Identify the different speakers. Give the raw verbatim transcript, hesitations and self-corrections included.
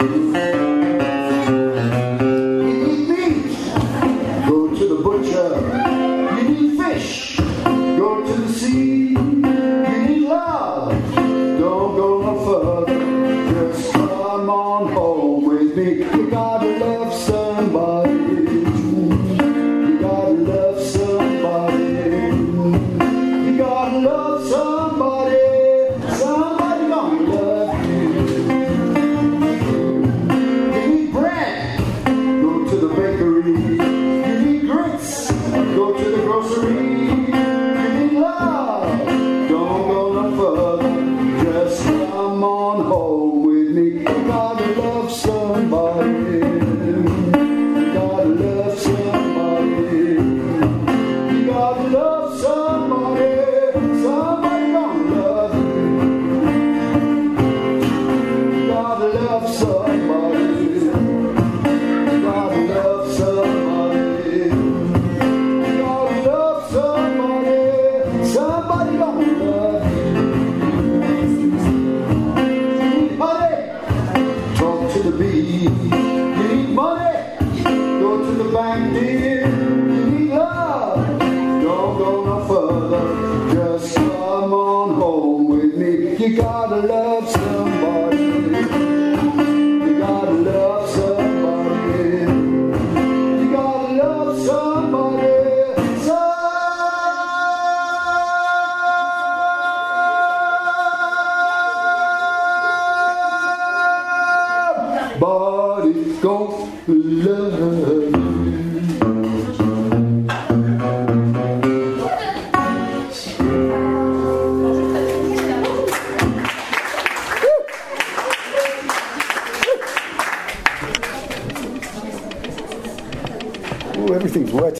Speaker 1: need meat, go to the butcher. You need fish, go to the sea. You need love, don't go no further. Just come on home with me. You gotta love somebody. You gotta love somebody. You gotta love somebody. Somebody gonna love you. You need bread, go to the bakery. You need grits, go to the grocery. You need love, don't go no further. Just come on home with me. You gotta love somebody. You gotta love somebody. You gotta love somebody. Somebody gonna love you. You gotta love somebody. You gotta love somebody. You gotta love somebody. Somebody gonna love you. You need money, talk to the bee. You need money, go to the bank, dear. You need love, don't go no further. Just come on home with me. You gotta love somebody. You gotta love somebody. You gotta love somebody. Somebody's gonna love you. Ooh, everything's wet.